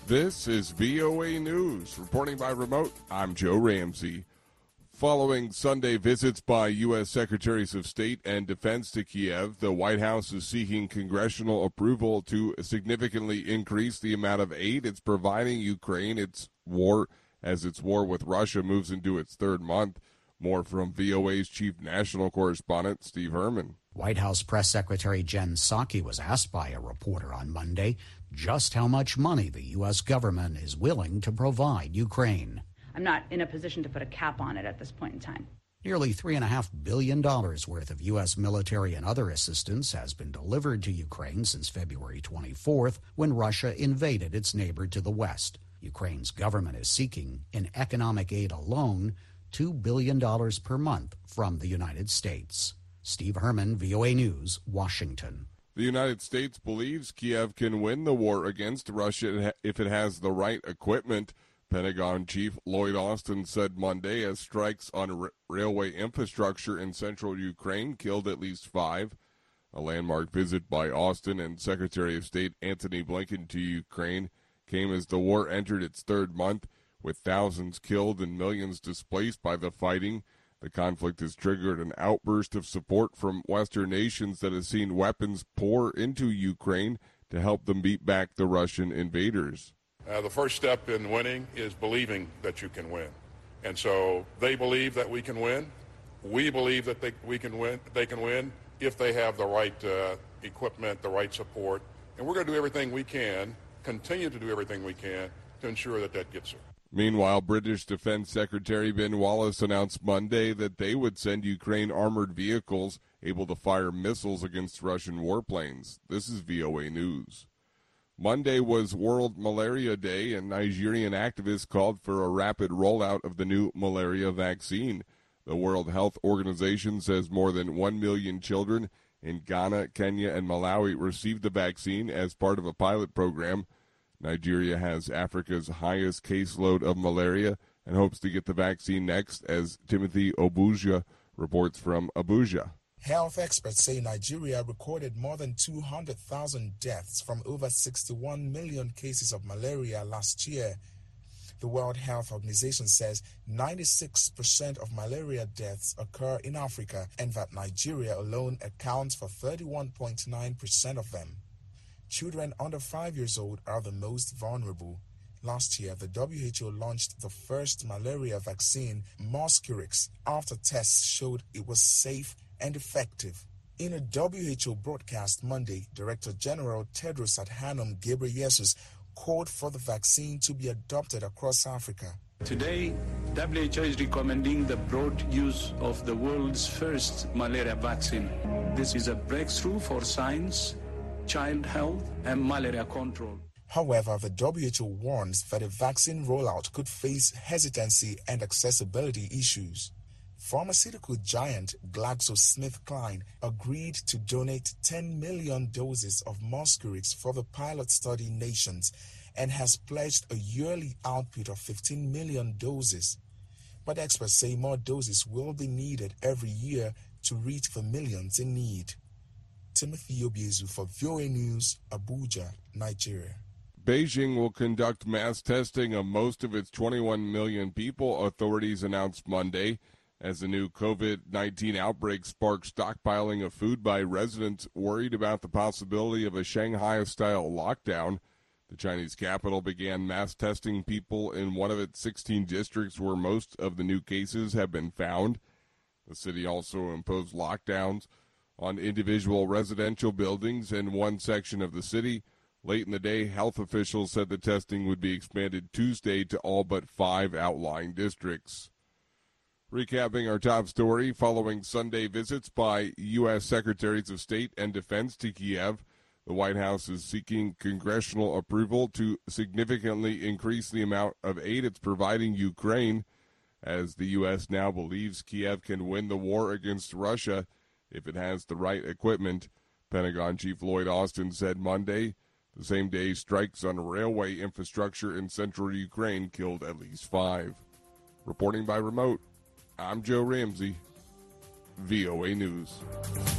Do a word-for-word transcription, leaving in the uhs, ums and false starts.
This is V O A News. Reporting by remote, I'm Joe Ramsey. Following Sunday visits by U S Secretaries of State and Defense to Kiev, the White House is seeking congressional approval to significantly increase the amount of aid it's providing Ukraine its war as its war with Russia moves into its third month. More from V O A's chief national correspondent, Steve Herman. White House Press Secretary Jen Psaki was asked by a reporter on Monday just how much money the U S government is willing to provide Ukraine. I'm not in a position to put a cap on it at this point in time. Nearly three point five billion dollars worth of U S military and other assistance has been delivered to Ukraine since February twenty-fourth, when Russia invaded its neighbor to the west. Ukraine's government is seeking, in economic aid alone, two billion dollars per month from the United States. Steve Herman, V O A News, Washington. The United States believes Kiev can win the war against Russia if it has the right equipment. Pentagon Chief Lloyd Austin said Monday as strikes on r- railway infrastructure in central Ukraine killed at least five. A landmark visit by Austin and Secretary of State Antony Blinken to Ukraine came as the war entered its third month, with thousands killed and millions displaced by the fighting. The conflict has triggered an outburst of support from Western nations that has seen weapons pour into Ukraine to help them beat back the Russian invaders. Uh, the first step in winning is believing that you can win. And so they believe that we can win. We believe that they, we can win, they can win if they have the right uh, equipment, the right support. And we're going to do everything we can, continue to do everything we can to ensure that that gets there. Meanwhile, British Defense Secretary Ben Wallace announced Monday that they would send Ukraine armored vehicles able to fire missiles against Russian warplanes. This is V O A News. Monday was World Malaria Day, and Nigerian activists called for a rapid rollout of the new malaria vaccine. The World Health Organization says more than one million children in Ghana, Kenya, and Malawi received the vaccine as part of a pilot program. Nigeria has Africa's highest caseload of malaria and hopes to get the vaccine next, as Timothy Obuja reports from Abuja. Health experts say Nigeria recorded more than two hundred thousand deaths from over sixty-one million cases of malaria last year. The World Health Organization says ninety-six percent of malaria deaths occur in Africa and that Nigeria alone accounts for thirty-one point nine percent of them. Children under five years old are the most vulnerable. Last year, the W H O launched the first malaria vaccine, Mosquirix, after tests showed it was safe and effective. In a W H O broadcast Monday, Director General Tedros Adhanom Ghebreyesus called for the vaccine to be adopted across Africa. Today, W H O is recommending the broad use of the world's first malaria vaccine. This is a breakthrough for science, child health, and malaria control. However, the W H O warns that a vaccine rollout could face hesitancy and accessibility issues. Pharmaceutical giant GlaxoSmithKline agreed to donate ten million doses of Mosquirix for the pilot study nations and has pledged a yearly output of fifteen million doses. But experts say more doses will be needed every year to reach the millions in need. Timothy Obiezu for V O A News, Abuja, Nigeria. Beijing will conduct mass testing of most of its twenty-one million people, authorities announced Monday, as the new COVID nineteen outbreak sparked stockpiling of food by residents worried about the possibility of a Shanghai-style lockdown. The Chinese capital began mass testing people in one of its sixteen districts where most of the new cases have been found. The city also imposed lockdowns on individual residential buildings in one section of the city. Late in the day, health officials said the testing would be expanded Tuesday to all but five outlying districts. Recapping our top story, following Sunday visits by U S Secretaries of State and Defense to Kiev, the White House is seeking congressional approval to significantly increase the amount of aid it's providing Ukraine, as the U S now believes Kiev can win the war against Russia if it has the right equipment. Pentagon Chief Lloyd Austin said Monday. The same day, strikes on railway infrastructure in central Ukraine killed at least five. Reporting by remote, I'm Joe Ramsey, V O A News.